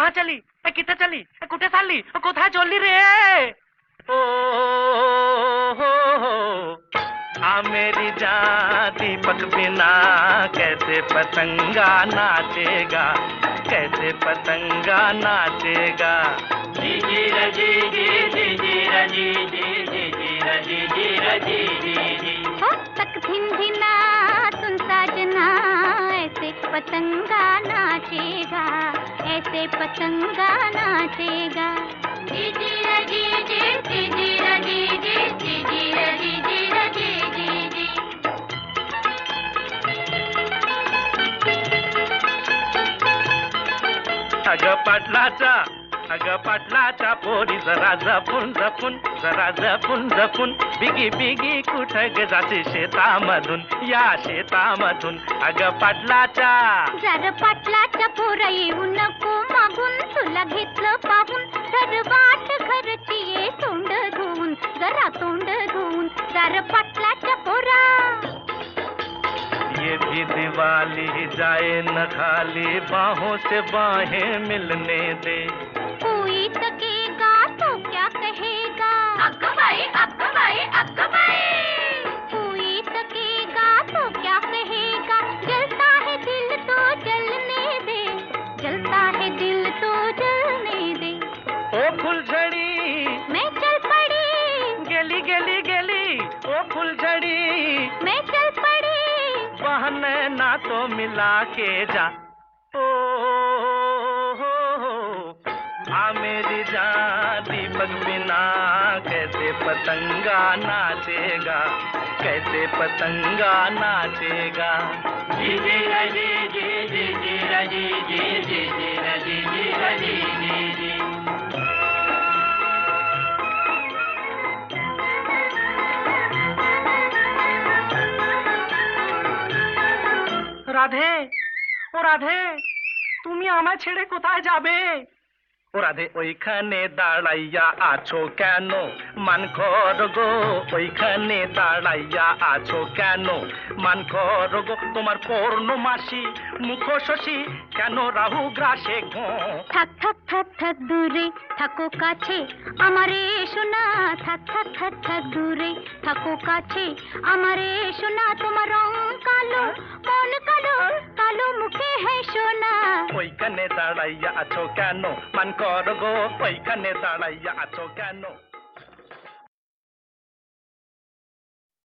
कहाँ चली कितने चली कुठे चालली कोथा चोली रे ओ मेरी जान दीपक बिना कैसे पतंगा नाचेगा कैसे पतंगा नाचेगा जी जी रजी जी जी जी रजी जी जी जी रजी जी रजी जी जी हो तक धिना सुन साजना ऐसे पतंगा नाचेगा ऐसे पतंगा नाचेगा जी जी रजी जी जी जी रजी जी जी जी रजी जी रजी जी जी अगं पाटलाचा पोरी जरा जपून जपून जरा जपून जपून बिगी बिगी कुठं ग जाते शेतामधून या शेतामधून अगं पाटलाच्या जरा पाटलाच्या पोरा येऊ नको मागून तुला घेतलं पाहून तर वाट घरची ये तोंड धुवून जरा तोंड धुवून जरा पाटलाच्या पोरा ये भी दिवाली जाए न खाली बाहों से बाहें मिलने दे कोई तकेगा तो क्या कहेगा अक्का भाई कोई तकेगा तो क्या कहेगा जलता है दिल तो जलने दे जलता है दिल तो जलने दे ओ फुलझड़ी मैं चल पड़ी गेली गेली गेली ओ फुलझड़ी मैं चल पड़ी बहने ना तो मिला के जा मेरी जान दीपक बिना कैसे पतंगा नाचेगा कैसे पतंगा नाचेगा जी जी रजी जी जी जी रजी जी जी जी रजी जी रजी जी जी রাধে ও রাধে তুমি আমায় ছেড়ে কোথায় যাবে ও রাধে ওইখানে দাঁড়াইয়া আছো কেন মানখর গো ওইখানে দাঁড়াইয়া আছো কেন মানখর গো তোমার পূর্ণমাসী মুখ শশী কেন রাহু গ্রাসে ঘো থাক থাক থাক থাক দূরে থাকো কাছে আমারে শোনা থাক থাক থাক থাক দূরে থাকো কাছে আমারে শোনা তোমার রং কালো মন কালো কালো মুখে है সোনা ওইখানে দাঁড়াইয়া আছো কেন মানখর গো ওইখানে দাঁড়াইয়া আছো কেন